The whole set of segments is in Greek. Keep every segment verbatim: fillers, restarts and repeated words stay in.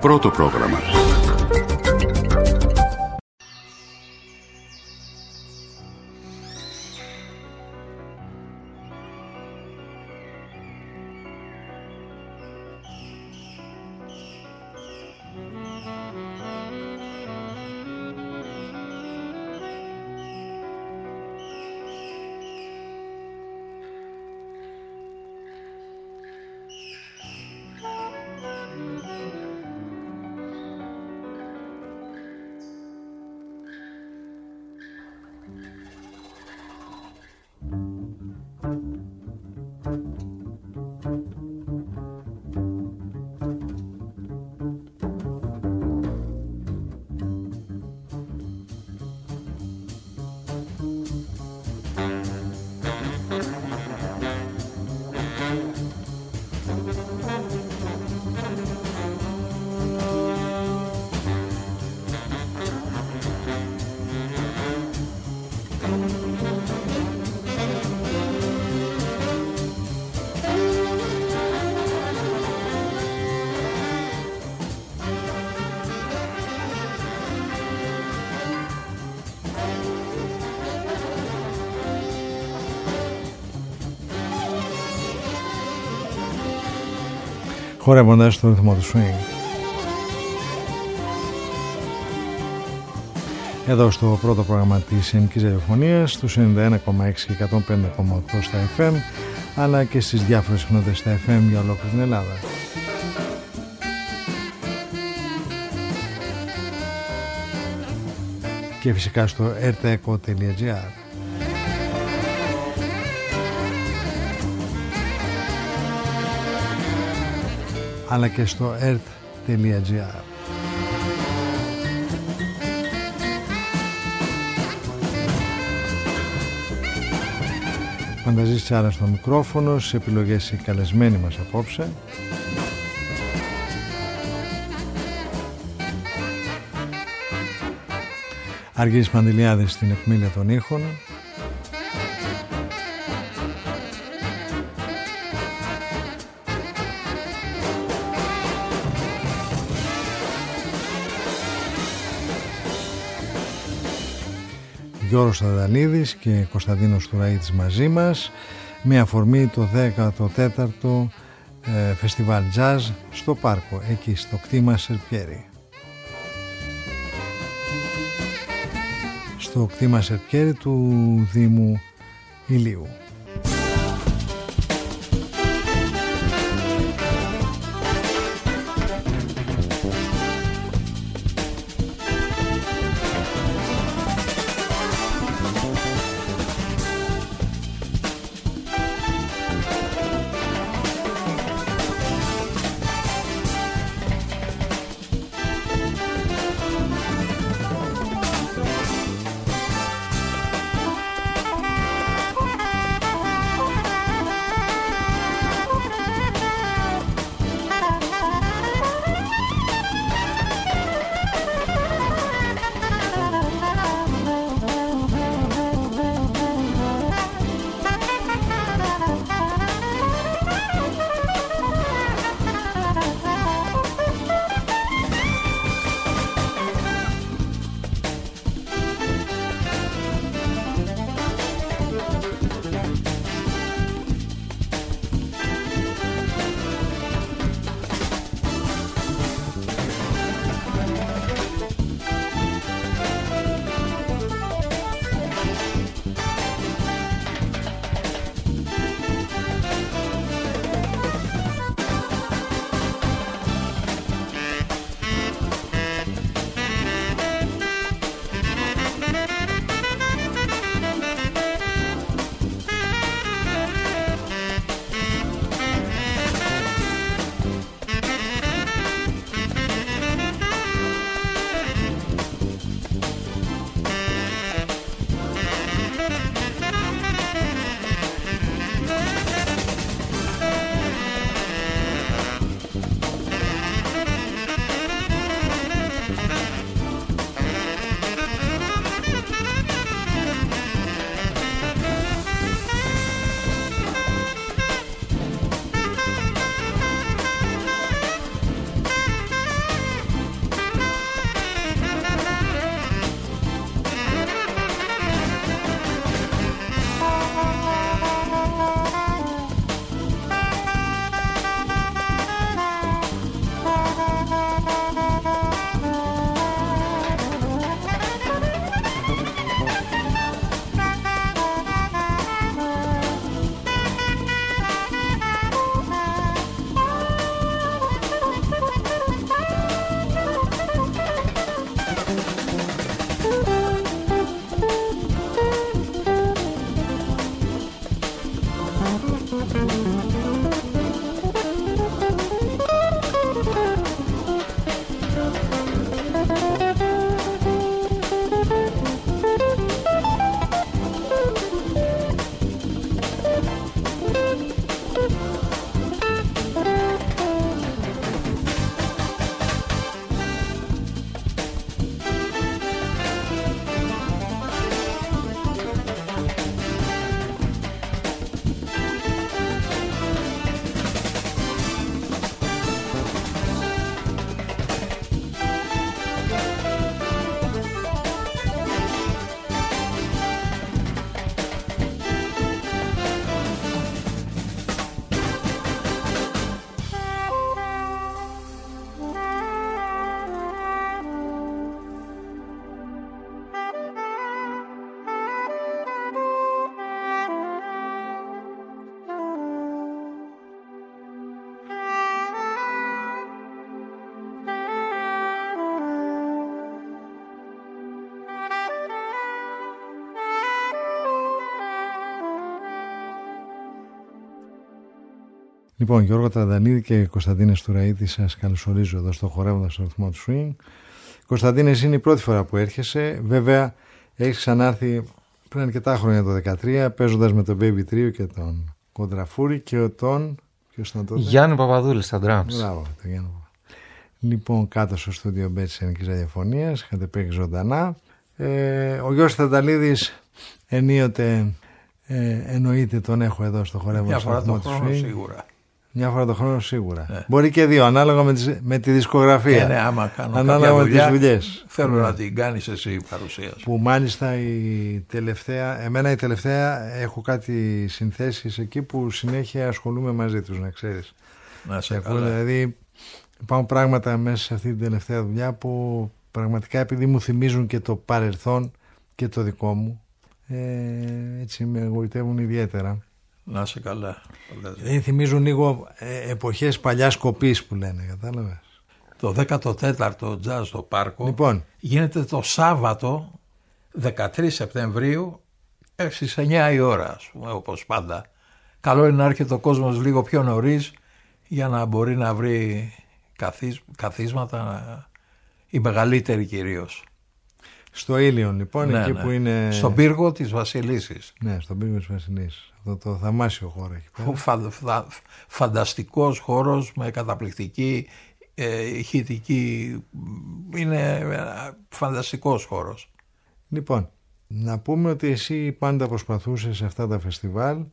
Πρώτο πρόγραμμα. Χορεύοντας το ρυθμό του swing. Εδώ στο πρώτο πρόγραμμα της ελληνικής ραδιοφωνίας, στους ενενήντα ένα κόμμα έξι και εκατόν πέντε κόμμα οκτώ στα εφ εμ, αλλά και στις διάφορες συχνότητες στα εφ εμ για ολόκληρη την Ελλάδα. Και φυσικά στο ερτεco τελεία τζι άρ. αλλά και στο ερτ τελεία τζι άρ. Φανταζής Τσάρα στο μικρόφωνο, στις επιλογές οι καλεσμένοι μας απόψε. Αργύρης Παντελιάδης στην επιμέλεια των ήχων. Γιώργος Σταδανίδης και Κωνσταντίνος Τουραΐτης μαζί μας, με αφορμή το δέκατο τέταρτο ε, φεστιβάλ Jazz στο Πάρκο, εκεί στο κτήμα Σερπιέρι. Στο κτήμα Σερπιέρι του Δήμου Ηλίου. Λοιπόν, Γιώργο Τραντανίδη και Κωνσταντίνε Στουραΐτη, σας καλωσορίζω εδώ στο Χορεύοντας στο ρυθμό του Swing. Κωνσταντίνε, είναι η πρώτη φορά που έρχεσαι. Βέβαια, έχεις ξανάρθει πριν αρκετά χρόνια, το δύο χιλιάδες δεκατρία, παίζοντας με τον Baby Trio και τον Κοντραφούρη και τον. Ποιος ήταν τότε? Γιάννη Παπαδούλη στα drums. Μπράβο, τον Γιάννη. Λοιπόν, κάτω στο στούντιο Μπέ της Ελληνικής Ραδιοφωνίας, είχατε παίξει ζωντανά. Ε, ο Γιώργος Τραντανίδης ενίοτε ε, εννοείται τον έχω εδώ στο Χορεύοντας στο ρυθμό του Swing. Σίγουρα. Μια φορά το χρόνο σίγουρα. Ναι. Μπορεί και δύο, ανάλογα με, τις, με τη δισκογραφία. Ναι, ναι, άμα κάνω ανάλογα με τις δουλειές. Θέλω ναι. να την κάνεις εσύ η παρουσία σου. Που μάλιστα η τελευταία, εμένα η τελευταία έχω κάτι συνθέσεις εκεί που συνέχεια ασχολούμαι μαζί τους, να ξέρεις. Να σε έχω, καλά. δηλαδή υπάρχουν πράγματα μέσα σε αυτή την τελευταία δουλειά που πραγματικά, επειδή μου θυμίζουν και το παρελθόν και το δικό μου, ε, έτσι με εγωιτεύουν ιδιαίτερα. Να είσαι καλά. Δηλαδή θυμίζουν λίγο ε, εποχές παλιάς κοπής που λένε, κατάλαβες. Το δέκατο τέταρτο τζαζ στο Πάρκο Λοιπόν. γίνεται το Σάββατο δεκατρείς Σεπτεμβρίου στις εννιά η ώρα, ας πούμε, όπως πάντα. Καλό είναι να έρχεται ο κόσμος λίγο πιο νωρίς για να μπορεί να βρει καθίσ, καθίσματα, οι μεγαλύτεροι κυρίως. Στο Ήλιον λοιπόν, ναι, εκεί ναι. που είναι... Στον πύργο της Βασιλίσσης. Ναι, στον πύργο της Βασιλίσσης. Αυτό το θαυμάσιο χώρο εκεί πέρα. Φα, φα, φανταστικός χώρος με καταπληκτική ε, ηχητική. Είναι φανταστικός χώρος. Λοιπόν, να πούμε ότι εσύ πάντα προσπαθούσες σε αυτά τα φεστιβάλ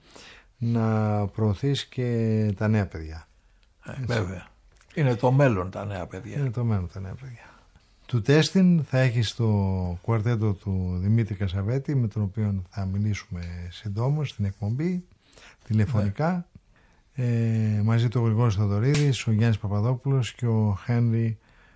να προωθείς και τα νέα παιδιά. Ε, βέβαια. Είναι το μέλλον τα νέα παιδιά. Είναι το μέλλον τα νέα παιδιά. Του τέστην θα έχεις το κουαρτέτο του Δημήτρη Κασαβέτη, με τον οποίο θα μιλήσουμε συντόμως στην εκπομπή, τηλεφωνικά. Ναι. Ε, μαζί του ο Γρηγόρης Θοδωρίδης, ο Γιάννης Παπαδόπουλος και ο Χένρι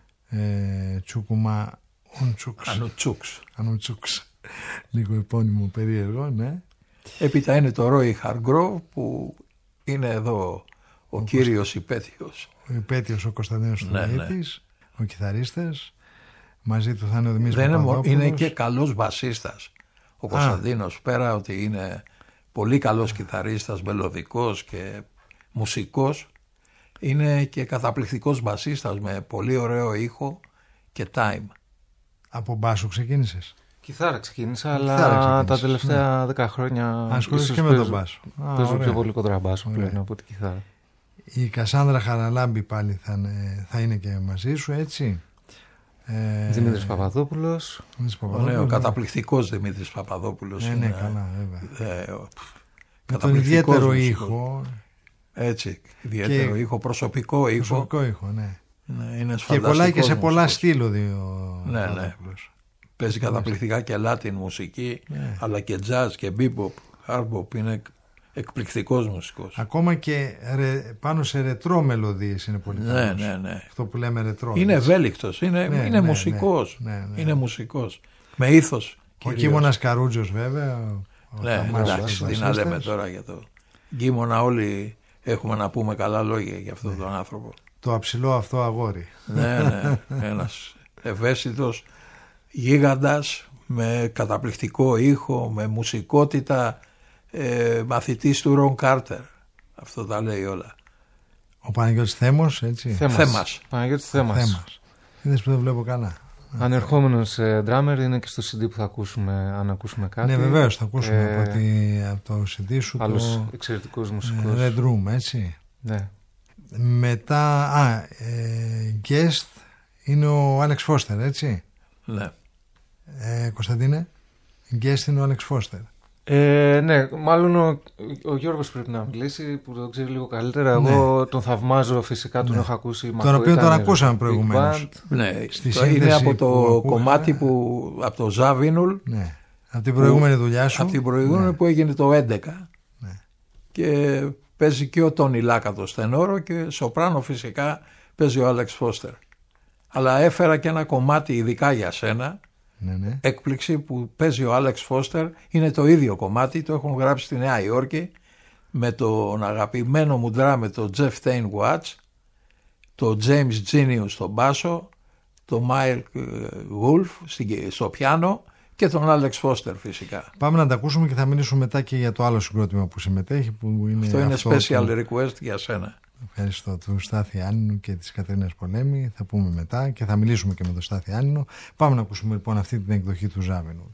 ε, Τσούκουμα Ανουτσούξ. Ανουτσούξ. Λίγο επώνυμο περίεργο, ναι. Έπειτα είναι το Ρόι Χαργκρόβ που είναι εδώ ο, ο κύριος υπέτειος. Ο υπέτειος ο Κωνσταντίνος Στουραΐτης, ναι, ναι. Ο κιθαρίστας. Μαζί του θα είναι ο Δημήτρης Παπαδόπουλος. Είναι και καλός μπασίστας ο Κωνσταντίνος, πέρα ότι είναι πολύ καλός κιθαρίστας, μελωδικός και μουσικός, είναι και καταπληκτικός μπασίστας με πολύ ωραίο ήχο και time. Από μπάσο ξεκίνησες? Κιθάρα ξεκίνησα, αλλά ξεκίνησες, τα τελευταία ναι. δέκα χρόνια ασχολείσαι και με τον μπάσο. Παίζω πιο πολύ κοντραμπάσο πλέον από την κιθάρα. Η Κασάνδρα Χαραλάμπη πάλι θα είναι, θα είναι και μαζί σου, έτσι. Ε, Δημήτρης Παπαδόπουλος. Ο, ναι, ο καταπληκτικός Δημήτρης Παπαδόπουλος. Ναι, είναι, ναι, καλά, βέβαια. Ε, ο, με τον ιδιαίτερο μουσικός. ήχο. Έτσι, ιδιαίτερο και ήχο, προσωπικό ήχο. Προσωπικό ήχο, ναι. Ναι, είναι και πολλά και σε πολλά μουσικός. στήλο δύο. Ναι, ναι. Παίζει καταπληκτικά και Latin μουσική, ναι. αλλά και jazz και bebop, hardbop, είναι εκπληκτικός μουσικός. Ακόμα και ρε, πάνω σε ρετρό μελωδίες είναι πολύ καλός. Ναι, ναι, ναι. Αυτό που λέμε ρετρό. Είναι ευέλικτος, είναι, ναι, είναι ναι, μουσικός. Ναι, ναι, ναι. Είναι μουσικός. Με ήθος. Ο Κίμωνας Καρούτζος βέβαια. Ο ναι, εντάξει, τι να λέμε τώρα για το Κίμωνα, όλοι έχουμε να πούμε καλά λόγια για αυτόν ναι. τον άνθρωπο. Το αψηλό αυτό αγόρι. Ναι, ναι. Ένας ευαίσθητος γίγαντας με καταπληκτικό ήχο, με μουσικότητα, ε, μαθητής του Ρον Κάρτερ. Αυτό τα λέει όλα. Ο Παναγιώτης Θέμος, έτσι. Θέμας. Θέμας. Παναγιώτης Θέμας. Θέμας. Είδες που δεν βλέπω καλά. Ανερχόμενος ε, drummer, είναι και στο σι ντι που θα ακούσουμε, αν ακούσουμε κάτι. Ναι, βεβαίως, θα ακούσουμε ε, από, τη, από το σι ντι σου. Άλλος το εξαιρετικός μουσικός. Red Room, έτσι. Ναι. Μετά, α, ε, guest είναι ο Άλεξ Φώστερ, έτσι. Ναι. Ε, Κωνσταντίνε, guest είναι ο Άλεξ Φώστερ. Ε, ναι, μάλλον ο, ο Γιώργος πρέπει να μιλήσει, που τον ξέρει λίγο καλύτερα. Ναι. Εγώ τον θαυμάζω φυσικά, τον ναι. έχω ακούσει. Τον οποίο τον ακούσαμε προηγουμένως. Ναι, είναι από το κομμάτι που, από το Ζαβίνουλ. Ναι, από την προηγούμενη δουλειά σου. Από την προηγούμενη ναι. που έγινε το έντεκα. Ναι. Και παίζει και ο Τόνι Λάκατο στενόρο και σοπράνο φυσικά παίζει ο Άλεξ Φώστερ. Αλλά έφερα και ένα κομμάτι ειδικά για σένα. Ναι, ναι. Έκπληξη που παίζει ο Άλεξ Φώστερ, είναι το ίδιο κομμάτι, το έχουν γράψει στη Νέα Υόρκη με τον αγαπημένο μου ντράμερ τον Jeff Tain Watts, τον James Genius στον μπάσο, τον Mike Wolf στο πιάνο Και τον Άλεξ Φώστερ φυσικά. Πάμε να τα ακούσουμε και θα μιλήσουμε μετά και για το άλλο συγκρότημα που συμμετέχει. Που είναι αυτό είναι αυτό special του... request για σένα. Ευχαριστώ. Του Στάθη Άννου και της Κατερίνας Πολέμη. Θα πούμε μετά και θα μιλήσουμε και με τον Στάθη Άννου. Πάμε να ακούσουμε λοιπόν αυτή την εκδοχή του Ζάβινου.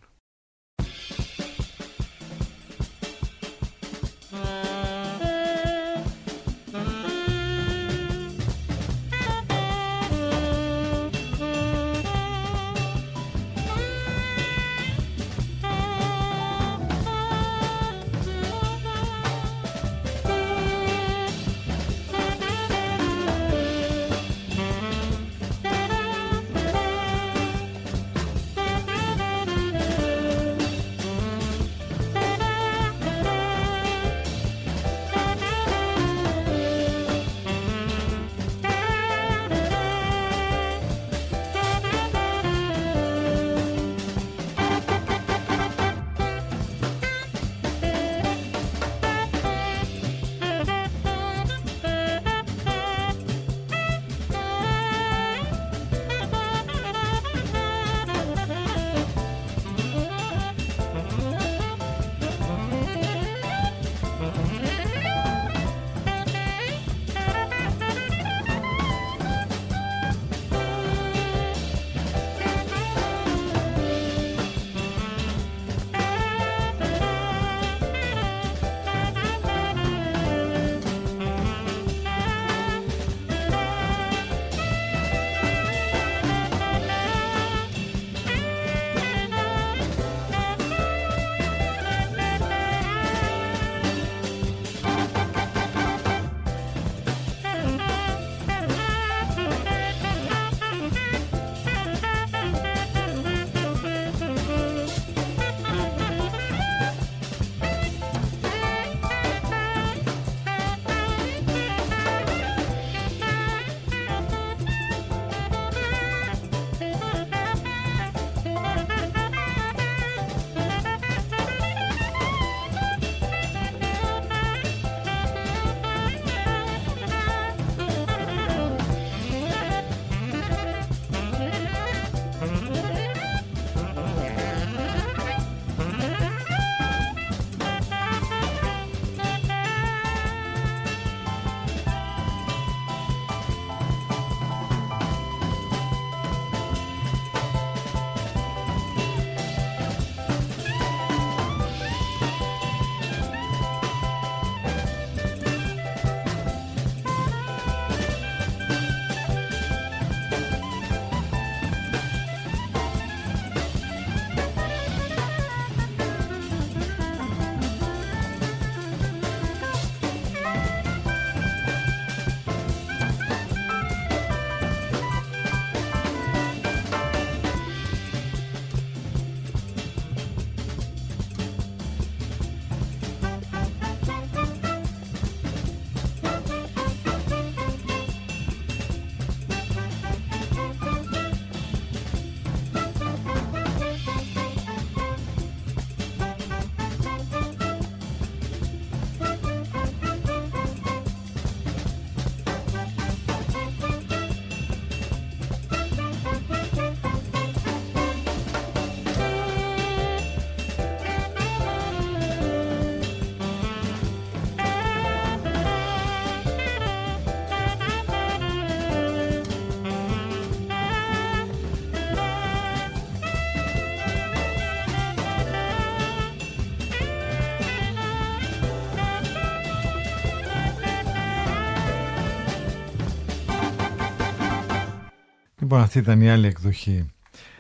Λοιπόν, αυτή ήταν η άλλη εκδοχή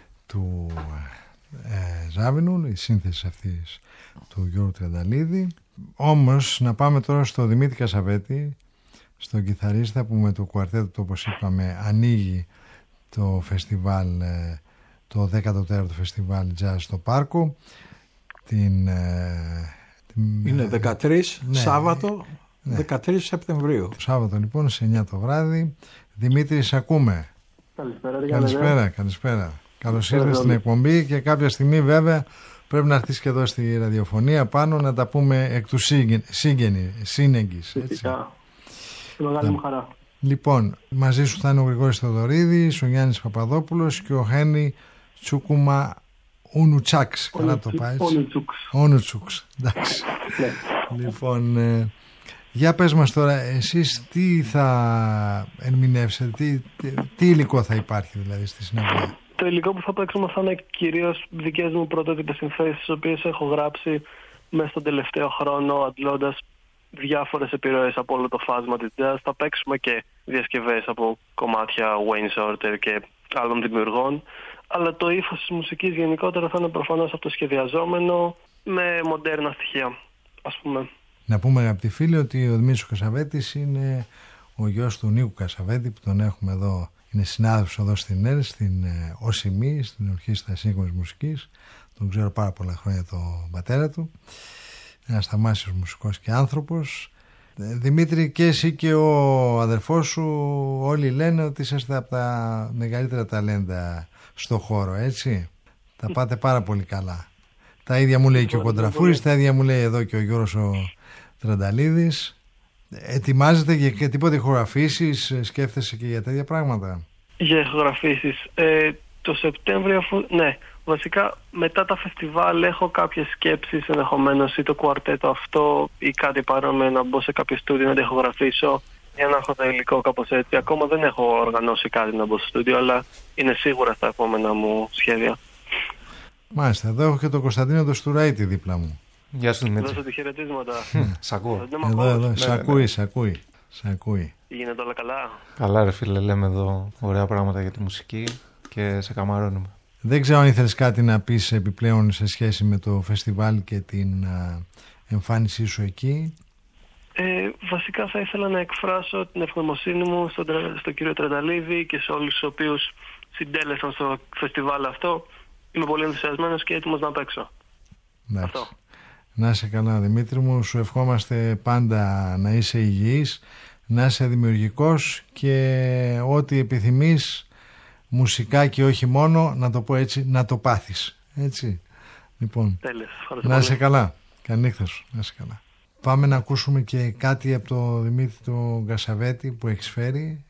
του ε, Ζάβινου, η σύνθεση αυτής του Γιώργου Τριανταλίδη. Όμως να πάμε τώρα στο Δημήτρη Κασαβέτη, στον κιθαρίστα που με το κουαρτέτο του, όπως είπαμε, ανοίγει το φεστιβάλ, το δέκατο τέταρτο φεστιβάλ Jazz στο Πάρκο. Την, την, είναι δεκατρείς, ναι, Σάββατο, ναι, δεκατρείς Σεπτεμβρίου. Σάββατο λοιπόν σε εννιά το βράδυ. Δημήτρη, σε ακούμε. Καλησπέρα. Καλησπέρα, καλησπέρα. Καλώς ήρθες στην εκπομπή και κάποια στιγμή βέβαια πρέπει να έρθεις και εδώ στη ραδιοφωνία πάνω να τα πούμε εκ του σύνεγγης. Φυσικά. Μεγάλη μου χαρά. Λοιπόν, μαζί σου θα είναι ο Γρηγόρης Θεοδωρίδης, ο Γιάννης Παπαδόπουλος και ο Χένι Τσούκουμα Ούνουτσάξ, καλά το πάει. Ούνουτσούξ, εντάξει. Λοιπόν, ε, για πες μας τώρα, εσείς τι θα ερμηνεύσετε, τι, τι, τι υλικό θα υπάρχει δηλαδή στη συναυλία? Το υλικό που θα παίξουμε θα είναι κυρίως δικές μου πρωτότυπες συνθέσεις, τις οποίες έχω γράψει μέσα στον τελευταίο χρόνο, αντλώντας διάφορες επιρροές από όλο το φάσμα της jazz. Θα παίξουμε και διασκευές από κομμάτια Wayne Shorter και άλλων δημιουργών. Αλλά το ύφος της μουσικής γενικότερα θα είναι προφανώς αυτοσχεδιαζόμενο με μοντέρνα στοιχεία, ας πούμε. Να πούμε, αγαπητοί φίλοι, ότι ο Δημήτρης Κασαβέτης είναι ο γιος του Νίκου Κασαβέτη, που τον έχουμε εδώ, είναι συνάδελφος εδώ στην ΕΡ, στην ΟΣΥΜΗ, στην Ορχήστρα Σύγχρονης Μουσικής. Τον ξέρω πάρα πολλά χρόνια τον πατέρα του. Ένας θαυμάσιος μουσικός και άνθρωπος. Δημήτρη, και εσύ και ο αδερφός σου όλοι λένε ότι είσαστε από τα μεγαλύτερα ταλέντα στο χώρο, έτσι. Τα πάτε πάρα πολύ καλά. Τα ίδια μου λέει και ο Κοντραφούρης, τα ίδια μου λέει εδώ και ο Γιώργος ο Τρανταλίδης. Ετοιμάζεται για και τίποτε ηχογραφήσεις, σκέφτεσαι και για τέτοια πράγματα? Για ηχογραφήσεις. Ε, το Σεπτέμβριο, αφού, ναι, βασικά μετά τα φεστιβάλ έχω κάποιες σκέψεις, ενδεχομένως ή το κουαρτέτο αυτό ή κάτι παρόμοιο, να μπω σε κάποιο στούντιο να το ηχογραφήσω για να έχω το υλικό κάπως έτσι. Ακόμα δεν έχω οργανώσει κάτι να μπω στο στούντιο, αλλά είναι σίγουρα στα επόμενα μου σχέδια. Μάλιστα, εδώ έχω και τον Κωνσταντίνο τον Στουραίτη δίπλα μου. Γεια σου Δημήτρη. Δώσε τη χαιρετίσματα. Σ' ακούω. Εδώ, εδώ, σ' ακούει, σ' ακούει. Σ' ακούει. Γίνεται όλα καλά? Καλά ρε φίλε, λέμε εδώ ωραία πράγματα για τη μουσική και σε καμαρώνουμε. Δεν ξέρω αν ήθελες κάτι να πεις επιπλέον σε σχέση με το φεστιβάλ και την α, εμφάνισή σου εκεί. Ε, βασικά θα ήθελα να εκφράσω την ευγνωμοσύνη μου στον, στον κύριο Τρανταλίδη και σε όλους τους οποίους συντέλεσαν στο φεστιβάλ αυτό. Είμαι πολύ ενθουσιασμένος και έτοιμος να παίξω. Αυτό. Να είσαι καλά Δημήτρη μου, σου ευχόμαστε πάντα να είσαι υγιής, να είσαι δημιουργικός και ό,τι επιθυμείς μουσικά και όχι μόνο, να το πω έτσι, να το πάθεις. Έτσι. Λοιπόν, τέλος, να είσαι καλά. Καλή νύχτα σου, να είσαι καλά. Πάμε να ακούσουμε και κάτι από το Δημήτρη τον Κασαβέτη που έχεις φέρει.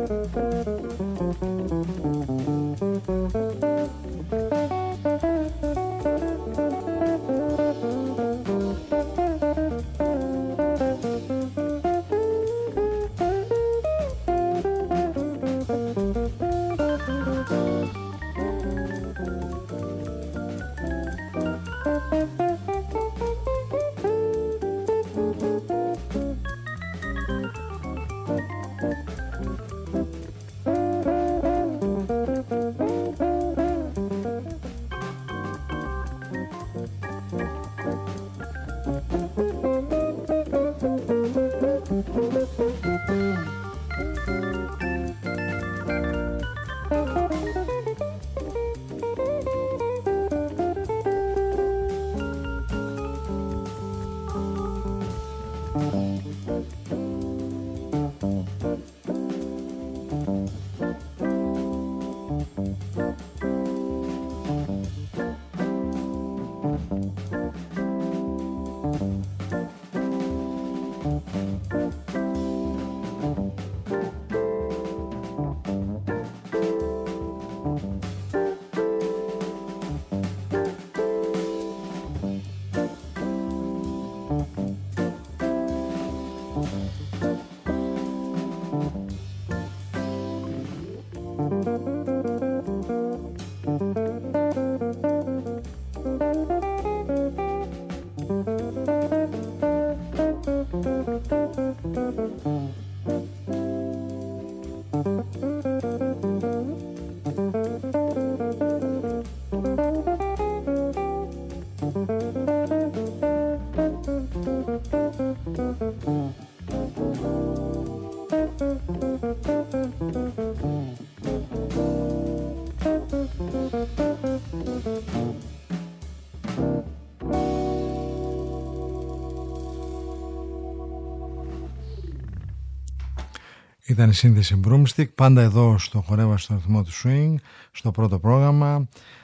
Ήταν η σύνθεση Broomstick, πάντα εδώ στο Χορεύα στο ρυθμό του Swing, στο πρώτο πρόγραμμα.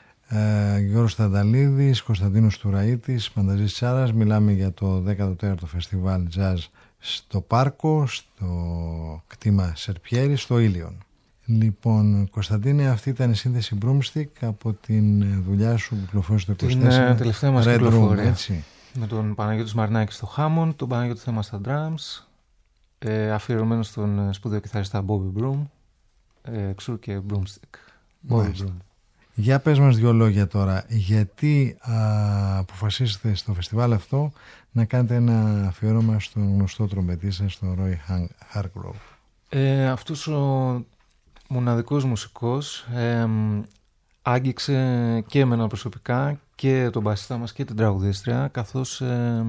Ε, Γιώργος Τανταλίδης, Κωνσταντίνος Τουραΐτης, Πανταζής Τσάρας. Μιλάμε για το δέκατο τέταρτο φεστιβάλ Jazz στο Πάρκο, στο κτήμα Σερπιέρη, στο Ήλιον. Λοιπόν, Κωνσταντίνε, αυτή ήταν η σύνθεση Broomstick από την δουλειά σου που κυκλοφόρησε το είκοσι τέσσερα. Την τελευταία μας Red κυκλοφορία. Room, έτσι. Με τον Παναγιώτη Σμαρνάκη στο Hammond, τον Παναγιώτη Θέμα στα drums, ε, αφιερωμένο στον σπουδαίο κιθαριστά Bobby Broom, ε, εξού και Broomstick. Bobby Broom. Για πες μας δύο λόγια τώρα, γιατί α, αποφασίσετε στο φεστιβάλ αυτό να κάνετε ένα αφιέρωμα στον γνωστό τρομπετίστα, στον Roy Hargrove. Ε, αυτός ο μοναδικός μουσικός ε, άγγιξε και εμένα προσωπικά και τον μπασίστα μας και την τραγουδίστρια, καθώς ε,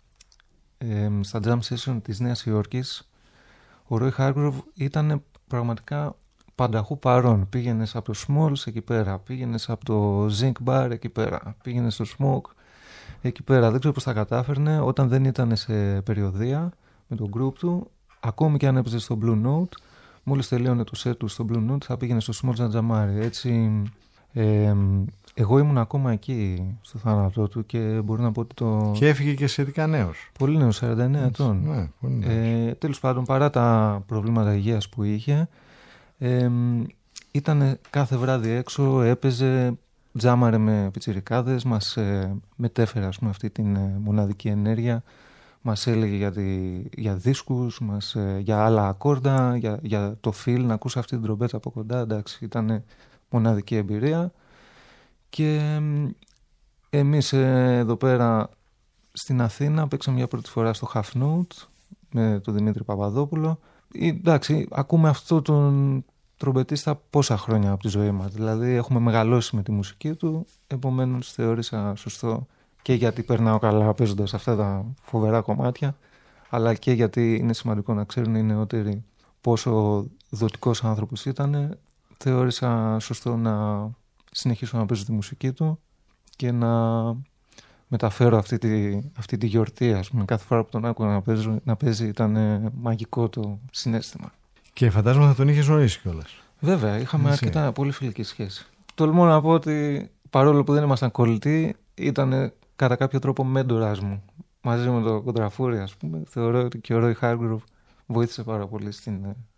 ε, στα jam session της Νέας Υόρκης ο Roy Hargrove ήταν πραγματικά πανταχού παρόν. Πήγαινες από το Smalls εκεί πέρα, πήγαινες από το Zinc Bar εκεί πέρα, πήγαινες στο Smoke εκεί πέρα. Δεν ξέρω πώς τα κατάφερνε όταν δεν ήταν σε περιοδεία με τον group του, ακόμη και αν έπαιζε στο Blue Note. Μόλις τελείωνε το set του στο Blue Note θα πήγαινε στο Smalls να τζαμάρει. Έτσι, ε, εγώ ήμουν ακόμα εκεί στο θάνατό του και μπορώ να πω ότι το... Και έφυγε και σχετικά νέος. Πολύ νέος, σαράντα εννέα ετών. Ναι, πολύ νέος. Ε, τέλος πάντων, παρά τα προβλήματα υγείας που είχε, ε, ήταν κάθε βράδυ έξω, έπαιζε, τζάμαρε με πιτσιρικάδες, μας ε, μετέφερε ας πούμε, αυτή την ε, μοναδική ενέργεια. Μας έλεγε για, τη, για δίσκους, μας, ε, για άλλα ακόρντα, για, για το feel, να ακούσει αυτή την τρομπέτα από κοντά. Εντάξει, ήταν μοναδική εμπειρία. Και ε, εμείς ε, εδώ πέρα στην Αθήνα παίξαμε για πρώτη φορά στο Half Note με τον Δημήτρη Παπαδόπουλο. Ε, εντάξει, ακούμε αυτό τον τρομπετίστα πόσα χρόνια από τη ζωή μας. Δηλαδή έχουμε μεγαλώσει με τη μουσική του, επομένως θεώρησα σωστό και γιατί περνάω καλά παίζοντας αυτά τα φοβερά κομμάτια, αλλά και γιατί είναι σημαντικό να ξέρουν οι νεότεροι πόσο δοτικός άνθρωπος ήταν. Θεώρησα σωστό να συνεχίσω να παίζω τη μουσική του και να μεταφέρω αυτή τη, αυτή τη γιορτή. Ας πούμε. Κάθε φορά που τον άκουγα να, παίζω, να παίζει ήταν μαγικό το συναίσθημα. Και φαντάζομαι θα τον είχες γνωρίσει κιόλας. Βέβαια, είχαμε Εσύ. αρκετά πολύ φιλική σχέση. Τολμώ να πω ότι παρόλο που δεν ήμασταν κολλητοί, ήταν κατά κάποιο τρόπο μέντορας μου. Μαζί με το Κοντραφούρη, ας πούμε. Θεωρώ ότι και ο Roy Hargrove βοήθησε πάρα πολύ στην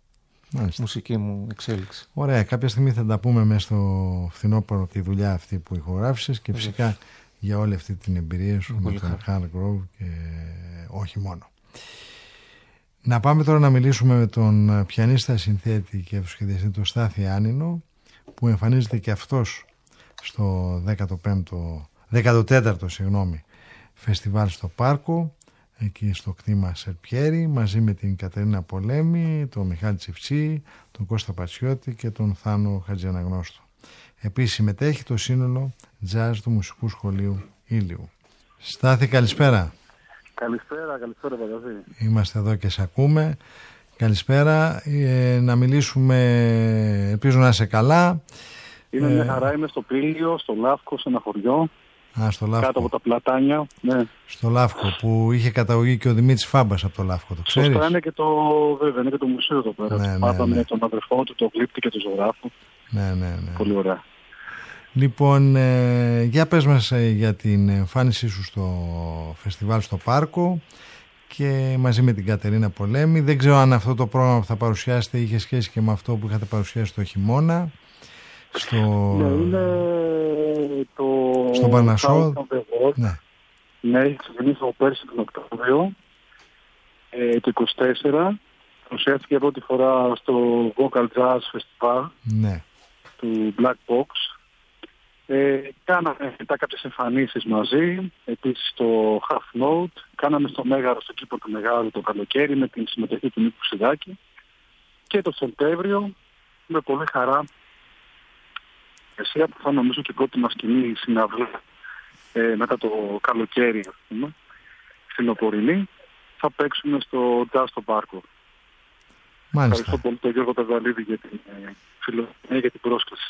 Μάλιστα. μουσική μου εξέλιξη. Ωραία, κάποια στιγμή θα τα πούμε μέσα στο φθινόπωρο τη δουλειά αυτή που ηχογράφησες και φυσικά για όλη αυτή την εμπειρία σου με τον Hard Grove και όχι μόνο. Να πάμε τώρα να μιλήσουμε με τον πιανίστα, συνθέτη και σχεδιαστή τον Στάθη Άνινο, που εμφανίζεται και αυτός στο δέκατο πέμπτο, δέκατο τέταρτο συγγνώμη, φεστιβάλ στο Πάρκο, εκεί στο κτήμα Σερπιέρι, μαζί με την Κατερίνα Πολέμη, τον Μιχάλη Τσιφτσί, τον Κώστα Πατσιώτη και τον Θάνο Χατζιαναγνώστο. Επίσης συμμετέχει το σύνολο τζαζ του Μουσικού Σχολείου Ήλιου. Στάθη, καλησπέρα. Καλησπέρα, καλησπέρα Παπαδί. Είμαστε εδώ και σε ακούμε. Καλησπέρα. Ε, να μιλήσουμε, ελπίζω να είσαι καλά. Είναι ε, μια χαρά, είμαι στο Πήλιο, στο Λάφκο, σε ένα χωριό. Α, στο Λάφκο. Κάτω από τα πλατάνια. Ναι. Στο Λάφκο, που είχε καταγωγή και ο Δημήτρης Φάμπας από το Λάφκο, το ξέρεις? Σωστά, είναι και το, βέβαια, είναι και το μουσείο εδώ πέρα. Ναι, ναι, Πάμε ναι. με τον αδερφό του, τον γλύπτη και τον ζωγράφο. Ναι, ναι, ναι. Πολύ ωραία. Λοιπόν, ε, για πες μας ε, για την εμφάνισή σου στο φεστιβάλ στο Πάρκο και μαζί με την Κατερίνα Πολέμη. Δεν ξέρω αν αυτό το πρόγραμμα που θα παρουσιάσετε είχε σχέση και με αυτό που είχατε παρουσιάσει το χειμώνα. Στο... Ναι, είναι το... στον Παρνασσό. Ναι. Ναι, έχει ξεκινήσει από πέρσι τον Οκτώβριο, ε, το είκοσι τέσσερα. Παρουσιάστηκε για πρώτη φορά στο Vocal Jazz Festival Ναι. του Black Box. Ε, κάναμε μετά κάποιες εμφανίσεις μαζί, επίσης στο Half Note, κάναμε στο Μέγαρο, στο κήπο του Μεγάρου το καλοκαίρι με την συμμετοχή του Νίκου Σιδάκη και το Σεπτέμβριο με πολύ χαρά εσύ που θα νομίζω και πρώτη μας κοινή συναυλία ε, μετά το καλοκαίρι, ας πούμε, φθινοπορεινή, θα παίξουμε στο Jazz στο Πάρκο. Μάλιστα. Ευχαριστώ πολύ τον Γιώργο Ταβαλίδη για την ε, φιλοξενία, για την πρόσκληση.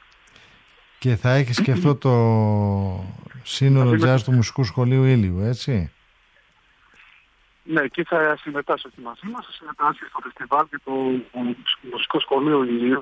Και θα έχεις και αυτό το σύνολο τζαζ του Μουσικού Σχολείου Ήλιου, έτσι? Ναι, εκεί θα συμμετάσχει και μαζί μας, θα συμμετάσχει στο φεστιβάλ και το Μουσικό Σχολείο Ηλίου.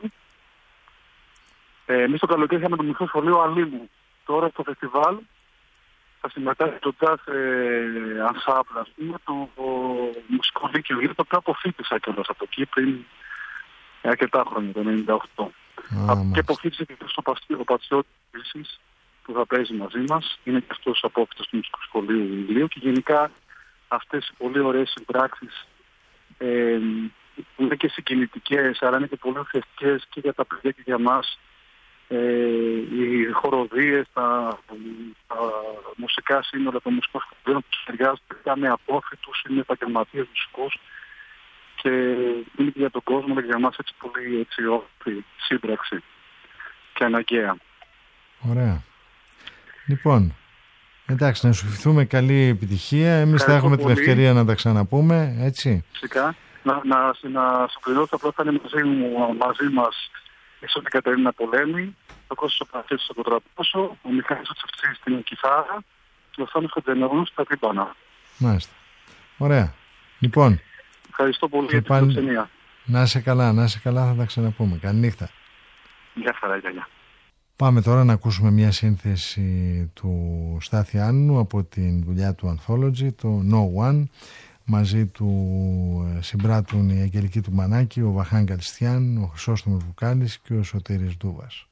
Ε, εμείς το καλοκαίρι είχαμε το Μουσικό Σχολείο Αλήμου. Τώρα στο φεστιβάλ θα συμμετάσχει το jazz ensemble, ας πούμε, το, το Μουσικό Λύκειο Ηλίου, το οποίο αποφύτησα κιόλας από εκεί πριν αρκετά χρόνια, το ενενήντα οκτώ. Α, και αποφύτησε και ο Πατσιώτης που θα παίζει μαζί μας. Είναι και αυτός απόφυτος του Μουσικού Σχολείου Ηλίου και γενικά αυτές οι πολύ ωραίες συμπράξεις ε, που είναι και συγκινητικές, αλλά είναι και πολύ ουσιαστικές και για τα παιδιά και για μας. Ε, οι χοροδίες, τα, τα μουσικά σύνολα των μουσικών σχολείων που συνεργάζονται με απόφυτους, είναι επαγγελματίες μουσικούς και είναι και για τον κόσμο, αλλά και για μας έτσι πολύ έτσι όμορφη σύμπραξη και αναγκαία. Ωραία. Λοιπόν, εντάξει, να σου ευχηθούμε καλή επιτυχία. Εμείς θα έχουμε πολύ την ευκαιρία να τα ξαναπούμε, έτσι. Φυσικά. Να, να, να συμπληρώσω, απλώς θα είναι μαζί, μου, μαζί μας ίσως την Κατερίνα Πολέμη, ο Κώστας ο Παναθέτης στο κοντραπόσο, ο Μιχάλης ο Τσιφτσής στην κιθάρα και ο Θάνος Χατζιαναγνώστος στα τύμπανα. Μάλιστα. Ωραία. Λοιπόν, ευχαριστώ πολύ για την φιλοξενία. Να είσαι καλά, να είσαι καλά, θα τα ξαναπούμε. Καλή νύχτα. Γεια χαρά, γεια. Πάμε τώρα να ακούσουμε μια σύνθεση του Στάθη Άνινου από την δουλειά του Anthology, το No One. Μαζί του συμπράττουν η Αγγελική του Μανάκη, ο Βαχάν Καλιστιάν, ο Χρυσόστομος Βουκάλης και ο Σωτήρης Ντούβας.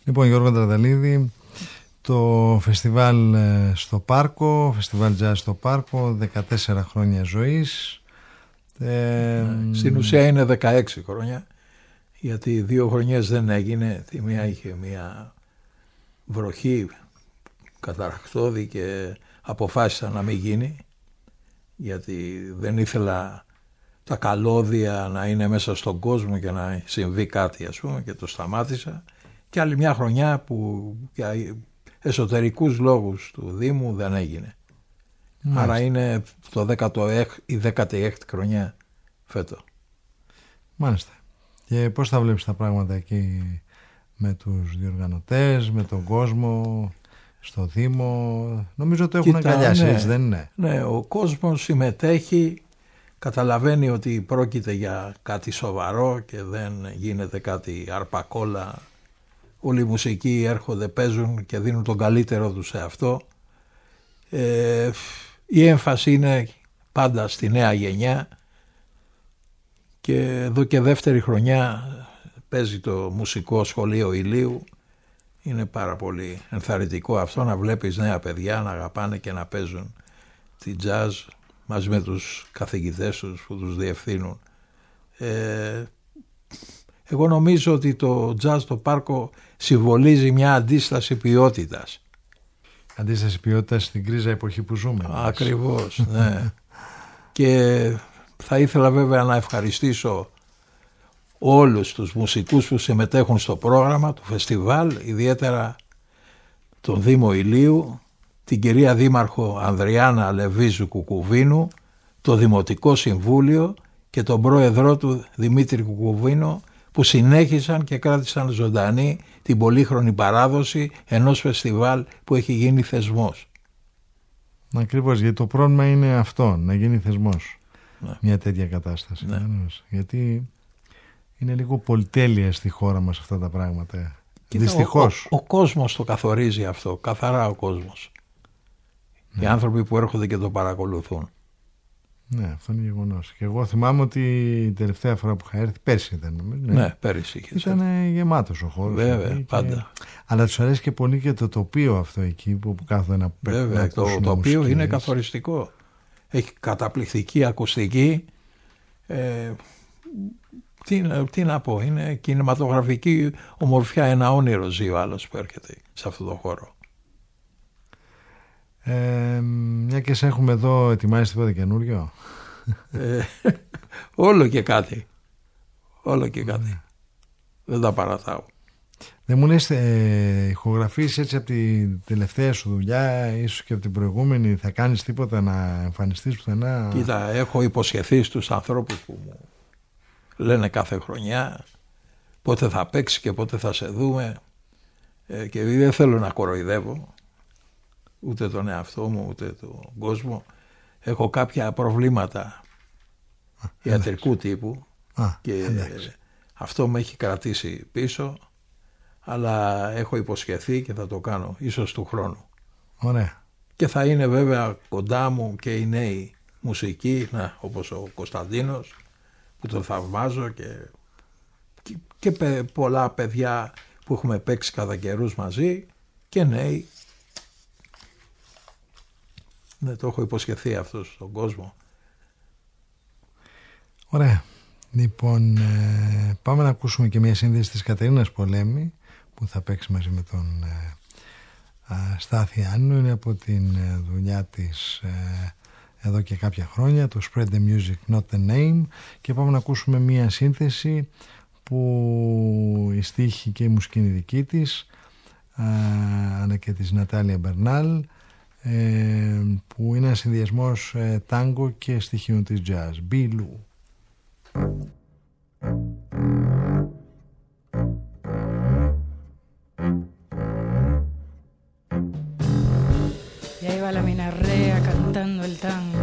Λοιπόν, Γιώργο Τραταλίδη, το φεστιβάλ στο Πάρκο, φεστιβάλ Jazz στο Πάρκο, δεκατέσσερα χρόνια ζωής. Ε, Στην ουσία είναι δεκαέξι χρόνια, γιατί δύο χρονιές δεν έγινε. Τη μία είχε μία βροχή καταρακτώδη και αποφάσισα να μην γίνει, γιατί δεν ήθελα τα καλώδια να είναι μέσα στον κόσμο και να συμβεί κάτι, ας πούμε, και το σταμάτησα. Και άλλη μια χρονιά που για εσωτερικούς λόγους του Δήμου δεν έγινε. Μάλιστα. Άρα είναι το δέκατο, η δέκατη έκτη χρονιά φέτο. Μάλιστα. Και πώς θα βλέπεις τα πράγματα εκεί με τους διοργανωτές, με τον κόσμο, στο Δήμο? Νομίζω το έχουν αγκαλιάσει, ναι, έτσι δεν είναι? Ναι, ο κόσμος συμμετέχει, καταλαβαίνει ότι πρόκειται για κάτι σοβαρό και δεν γίνεται κάτι αρπακόλα. Όλοι οι μουσικοί έρχονται, παίζουν και δίνουν τον καλύτερο τους σε αυτό. Ε, η έμφαση είναι πάντα στη νέα γενιά και εδώ και δεύτερη χρονιά παίζει το Μουσικό Σχολείο Ηλίου. Είναι πάρα πολύ ενθαρρυντικό αυτό, να βλέπεις νέα παιδιά να αγαπάνε και να παίζουν τη jazz μαζί με τους καθηγητές τους που τους διευθύνουν. Ε, εγώ νομίζω ότι το jazz στο Πάρκο συμβολίζει μια αντίσταση ποιότητας. Αντίσταση ποιότητας στην κρίζα εποχή που ζούμε. Ακριβώς, ναι. Και θα ήθελα βέβαια να ευχαριστήσω όλους τους μουσικούς που συμμετέχουν στο πρόγραμμα του φεστιβάλ, ιδιαίτερα τον Δήμο Ηλίου, την κυρία Δήμαρχο Ανδριάννα Λεβίζου Κουκουβίνου, το Δημοτικό Συμβούλιο και τον πρόεδρό του Δημήτρη Κουκουβίνο, που συνέχισαν και κράτησαν ζωντανή την πολύχρονη παράδοση ενός φεστιβάλ που έχει γίνει θεσμός. Ακριβώς, γιατί το πρόβλημα είναι αυτό, να γίνει θεσμός, ναι, μια τέτοια κατάσταση. Ναι. Γιατί είναι λίγο πολυτέλεια στη χώρα μας αυτά τα πράγματα. Δυστυχώς. Ο, ο, ο κόσμος το καθορίζει αυτό, καθαρά ο κόσμος. Ναι. Οι άνθρωποι που έρχονται και το παρακολουθούν. Ναι, αυτό είναι γεγονός. Και εγώ θυμάμαι ότι η τελευταία φορά που είχα έρθει, πέρσι ήταν, νομίζω. Ναι, ναι, πέρυσι είχε. Ήταν γεμάτος ο χώρος. Βέβαια, και... πάντα. Αλλά τους αρέσει και πολύ και το τοπίο αυτό εκεί που, που κάθονται να παίρνουν. Βέβαια, να το τοπίο είναι καθοριστικό. Έχει καταπληκτική ακουστική. Ε, τι, τι να πω, είναι κινηματογραφική ομορφιά, ένα όνειρο ζει ο άλλος που έρχεται σε αυτό το χώρο. Ε, μια και σε έχουμε εδώ, ετοιμάζεις τίποτα καινούριο? Ε, όλο και κάτι. Όλο και κάτι. Δεν τα παρατάω. Δεν μου λες, ε, ηχογραφείς έτσι από την τελευταία σου δουλειά, ίσως και από την προηγούμενη, θα κάνεις τίποτα να εμφανιστείς πουθενά? Κοίτα, έχω υποσχεθεί στους ανθρώπους που μου λένε κάθε χρονιά πότε θα παίξει και πότε θα σε δούμε, ε, και επειδή δεν θέλω να κοροϊδεύω ούτε τον εαυτό μου ούτε τον κόσμο, έχω κάποια προβλήματα Α, ιατρικού εντάξει. τύπου Α, και εντάξει. αυτό με έχει κρατήσει πίσω, αλλά έχω υποσχεθεί και θα το κάνω ίσως του χρόνου. Ωραία. Και θα είναι βέβαια κοντά μου και οι νέοι μουσικοί, να, όπως ο Κωνσταντίνος που τον θαυμάζω, και, και, και παι, πολλά παιδιά που έχουμε παίξει κατά καιρούς μαζί και νέοι. Ναι, το έχω υποσχεθεί αυτό στον κόσμο. Ωραία. Λοιπόν, ε, πάμε να ακούσουμε και μια σύνδεση της Κατερίνας Πολέμη που θα παίξει μαζί με τον ε, ε, Στάθη Άννου. Είναι από την ε, δουλειά της ε, εδώ και κάποια χρόνια, το Spread the Music Not the Name, και πάμε να ακούσουμε μια σύνθεση που η στίχη και η μουσική είναι δική της, ε, αλλά και της Νατάλια Μπερνάλ, ε, που είναι ένα συνδυασμός ε, τάγκο και στοιχείων της jazz. Μπιλού. Y ahí va la minarrea cantando el tango.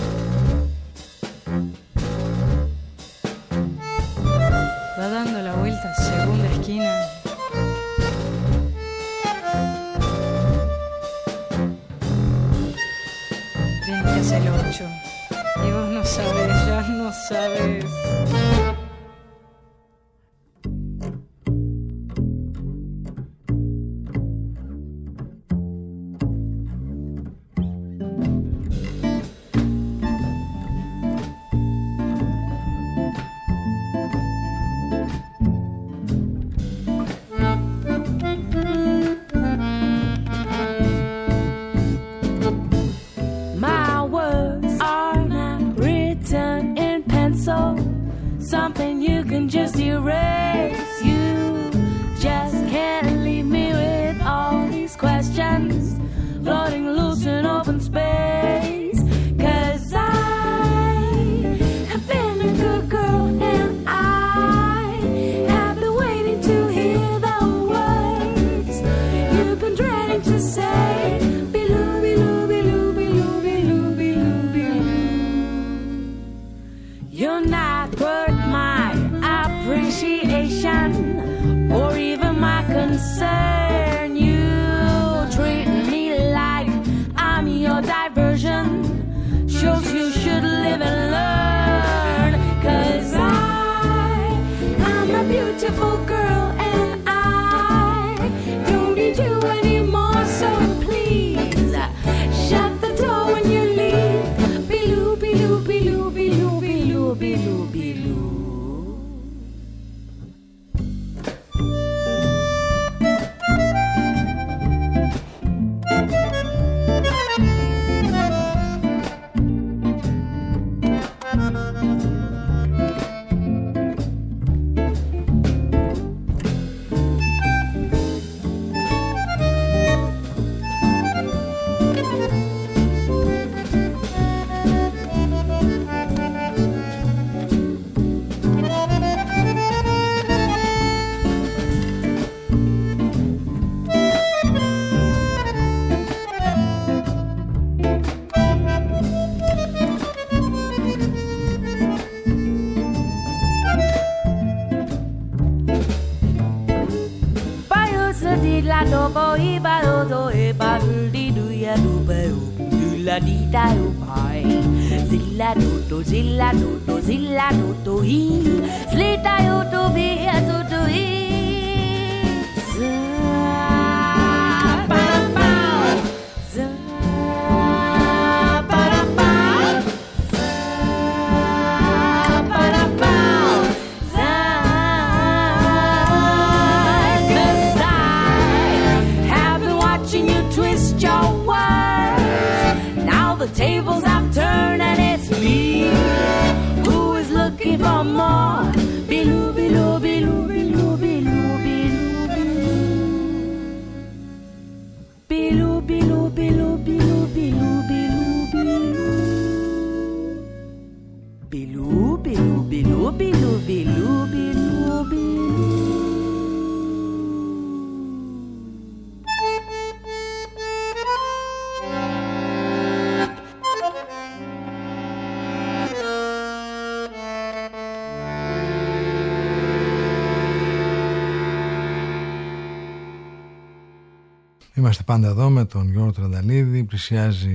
Va dando la vuelta segunda esquina. Viene que hace el ocho. Y vos no sabes, ya no sabes. something you can just erase. You just can't leave me with all these questions floating loose in open space. 'Cause I have been a good girl and I have been waiting to hear the words you've been dreading to say. Biloo, biloo, biloo, biloo, biloo, biloo, biloo. You're not worth my appreciation or even my concern. You treat me like I'm your diversion. Shows you should live and learn. 'Cause I, I'm a beautiful girl and I don't need you anymore. So please, shut the door when you leave. Biloo, biloo, biloo, biloo, biloo, biloo, biloo. Zilla do zilla do zilla do he slita yo to be to to he tables have turned and it's me who is looking for more. Biloo, biloo, biloo, biloo, biloo, biloo, biloo, biloo, biloo, biloo, biloo, biloo, biloo, biloo, biloo, biloo, biloo, biloo, biloo. Είμαστε πάντα εδώ με τον Γιώργο Τρανταλίδη. Πλησιάζει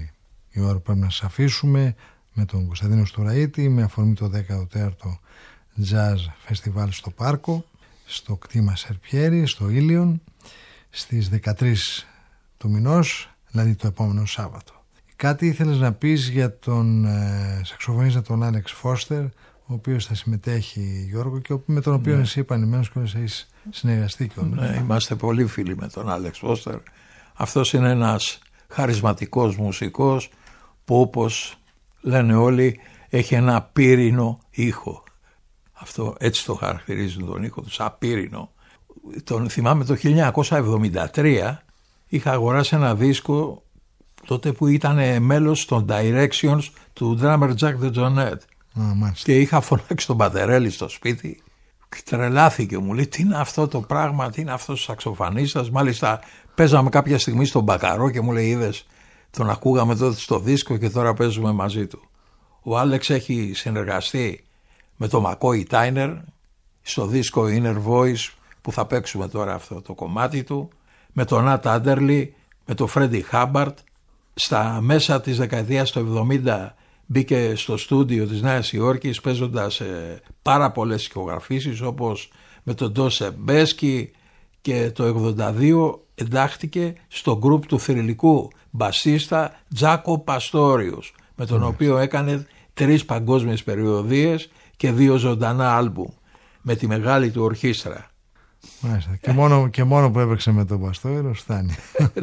η ώρα που πρέπει να σας αφήσουμε με τον Κωνσταντίνο Στουραίτη με αφορμή το δέκατο τέταρτο Jazz Festival στο Πάρκο, στο κτήμα Σερπιέρι, στο Ήλιον, στις δεκατρείς του μηνός, δηλαδή το επόμενο Σάββατο. Κάτι ήθελες να πεις για τον ε, σαξοφωνίστα τον Άλεξ Φώστερ, ο οποίος θα συμμετέχει, Γιώργο, και με τον οποίο ναι. εσύ επανειλημμένος και όλες έχεις συνεργαστεί κιόλας. Ναι, είμαστε πολύ φίλοι με τον Άλεξ Φώστερ. Αυτός είναι ένας χαρισματικός μουσικός που, όπως λένε όλοι, έχει ένα πύρινο ήχο. Αυτό, έτσι το χαρακτηρίζουν τον ήχο του, σαν πύρινο. Τον θυμάμαι το χίλια εννιακόσια εβδομήντα τρία είχα αγοράσει ένα δίσκο τότε που ήταν μέλος των Directions του drummer Jack DeJohnette. Ah, και είχα φωνάξει τον Πατερέλη στο σπίτι και τρελάθηκε, μου λέει τι είναι αυτό το πράγμα, τι είναι αυτός ο σαξοφανίστας. Μάλιστα παίζαμε κάποια στιγμή στον Μπακαρό και μου λέει είδες, τον ακούγαμε τότε στο δίσκο και τώρα παίζουμε μαζί του. Ο Άλεξ έχει συνεργαστεί με τον Μακόι Τάινερ στο δίσκο Inner Voice που θα παίξουμε τώρα αυτό το κομμάτι του, με τον Νατ Άντερλι, με τον Φρέντι Χάμπαρτ. Στα μέσα της δεκαετίας του εβδομήντα μπήκε στο στούντιο της Νέας Υόρκης παίζοντας ε, πάρα πολλές ηχογραφήσεις, όπως με τον Ντόσε Μπέσκι, και το ογδόντα δύο εντάχθηκε στο γκρουπ του θρυλικού μπασίστα Τζάκο Παστόριους, με τον mm. οποίο έκανε τρεις παγκόσμιες περιοδίες και δύο ζωντανά άλμπουμ με τη μεγάλη του ορχήστρα. Μάλιστα. Και, μόνο, και μόνο που έπαιξε με τον Παστόριο φτάνει.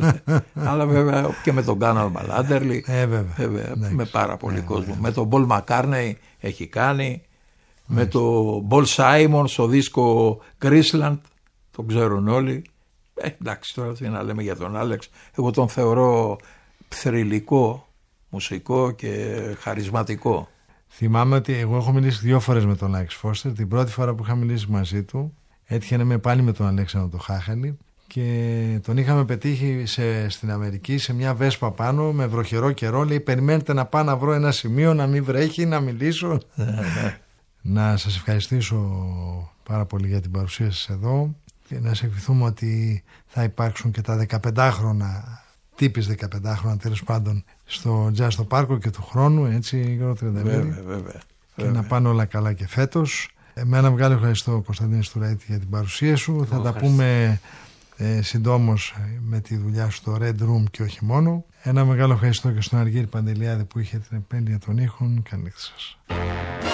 Αλλά βέβαια και με τον Κάναλ Μαλάντερλι, ε, βέβαια. βέβαια με πάρα πολύ ε, κόσμο. Ε, με τον Πολ Μακκάρνεϊ έχει κάνει, με το Μπολ Σάιμον στο δίσκο Graceland, τον ξέρουν όλοι. Ε, εντάξει, τώρα τι να λέμε για τον Άλεξ, εγώ τον θεωρώ θρυλικό, μουσικό και χαρισματικό. Θυμάμαι ότι εγώ έχω μιλήσει δύο φορές με τον Άλεξ Φώστερ. Την πρώτη φορά που είχα μιλήσει μαζί του έτυχε να είμαι πάλι με τον Αλέξανδρο το Χάχαλη και τον είχαμε πετύχει σε, στην Αμερική σε μια βέσπα πάνω με βροχερό καιρό. Λέει, περιμένετε να πάω να βρω ένα σημείο να μην βρέχει, να μιλήσω. Να σας ευχαριστήσω πάρα πολύ για την παρουσία σας εδώ και να σας ευχηθούμε ότι θα υπάρξουν και τα δεκαπεντάχρονα, τύπης δεκαπεντάχρονα τέλος πάντων, στο Jazz στο Πάρκο και του χρόνου, έτσι, Γιώργο Τριανταφυλλίδη. Βέβαια, βέβαια. Και να πάνε όλα καλά και φέτος. Εμένα μεγάλο ευχαριστώ, Κωνσταντίνε Στουραίτη, για την παρουσία σου. Oh, θα τα ευχαριστώ. πούμε ε, συντόμως με τη δουλειά σου στο Red Room και όχι μόνο. Ένα μεγάλο ευχαριστώ και στον Αργύρη Παντελιάδη που είχε την επένδυα των ήχων. Καλή νύχτα σας.